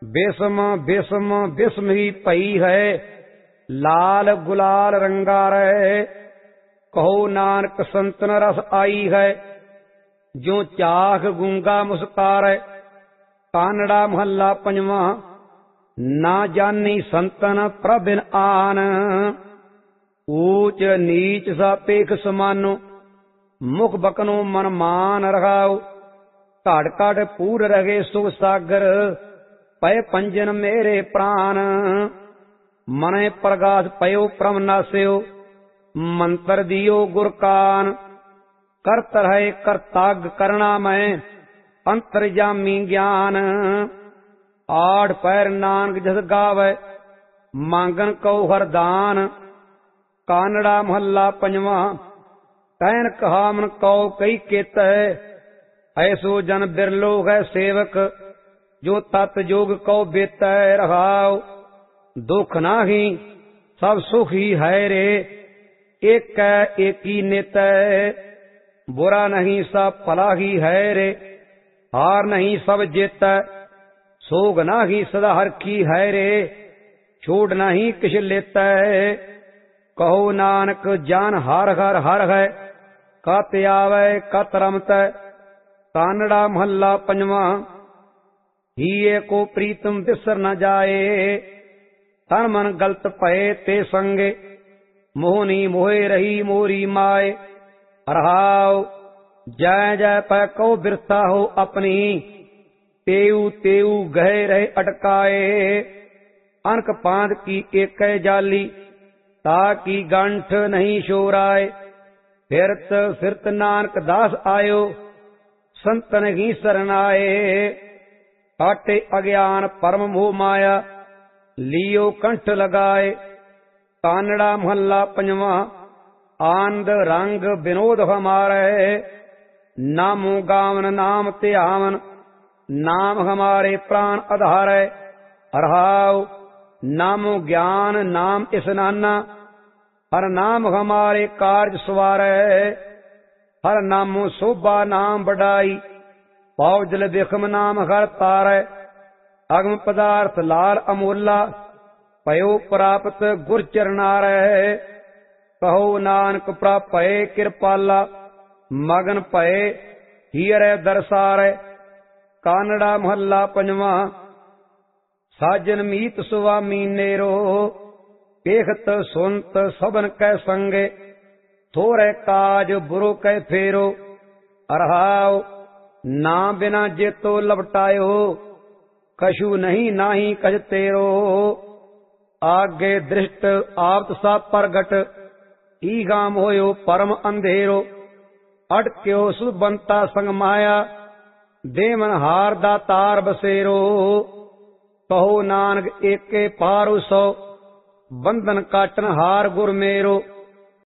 बेसम बेसम बिस्म ही पई है, लाल गुलाल रंगारै। कहो नानक संतन रस आई है, जो चाख गूंगा मुस्कारै। कानड़ा महला पंजवा। ना जानी संतन प्रभिन आन, ऊच नीच सापेख समानो। मुख बकनो मन मान रखाओ, घाट घाट पूर रहे सुख सागर। पय पंजन मेरे प्राण, मने प्रगास पयो प्रम नास्यो। मंत्र दियो गुर कान, करत रहे करताग करना मैं। अंतर्जामी ज्ञान, आठ पैर नानक जस गावे। मांगन कौ हरदान। कानड़ा महला पंजवा। कहन कहामन कौ कई केत है, ऐसो जन बिरलो है सेवक। जो तत् जोग कौ बेत रहाओ। दुख नाही सब सुख ही है रे, एक एकी नित। बुरा नहीं सब भला ही है रे, हार नहीं सब जित। सोग नाही सदा हर की है रे, छोड़ नहीं किछ लेत। कहो नानक जान हर हर हर है, कत आवे कत रमत। कानड़ा महला पंजवा। हिये को प्रीतम बिसर न जाए, तन मन गलत पए ते संगे। मोहनी मोहे रही मोरी माए, रहाओ जय जय पै कौ बिरथा हो अपनी। तेऊ तेऊ गहे रहे अटकाए, अनक पांद की एक जाली। ताकि गंठ नहीं शोराए, फिरत फिरत नानक दास आयो। संतन ही सरनाए, काटे अज्ञान परम मोह माया। लियो कंठ लगाए। कानड़ा महला पंजवा। आनंद रंग विनोद हमारे, नामो गावन नाम त्यावन। नाम हमारे प्राण आधार है, रहाओ नामो ज्ञान नाम स्नाना। हर नाम हमारे कार्य सवार है, हर नामो शोभा नाम बढ़ाई। पाव जल बिखम नाम हर तार। अगम पदार्थ लाल अमोला, पयो प्राप्त गुर चरनार। कहो नानक प्राप्त भये कृपाला, मगन भये हीरे दरसार। कानड़ा महला पंजवा। साजन मीत सुवामी नेरो, पेखत सुनत सबन कै संगे। थोरे काज बुरो कै फेरो, अरहाओ ना बिना जेतो लपटायो। कछु नहीं नाही कछ तेरो, आगे दृष्ट आप्त सा प्रगट। ईगाम होयो परम अंधेरो, अटक्यो सुबंता संग माया। देवन हार दातार बसेरो, कहो नानक एके पारो सो। बंधन काटन हार गुर मेरो,